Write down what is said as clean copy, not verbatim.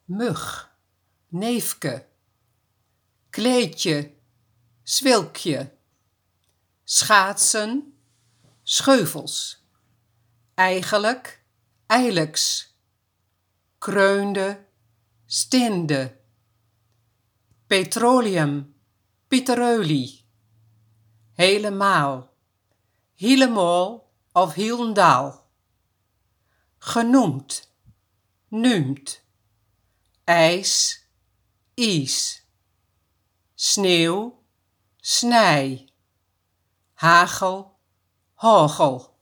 mug, neefke, kleedje, zwilkje, schaatsen, scheuvels, eigenlijk, ijleks, kreunde, stinde, petroleum, pieterolie, helemaal, hielemaal of hielendal, genoemd, numt, ijs, is, sneeuw, snij, hagel, hagel.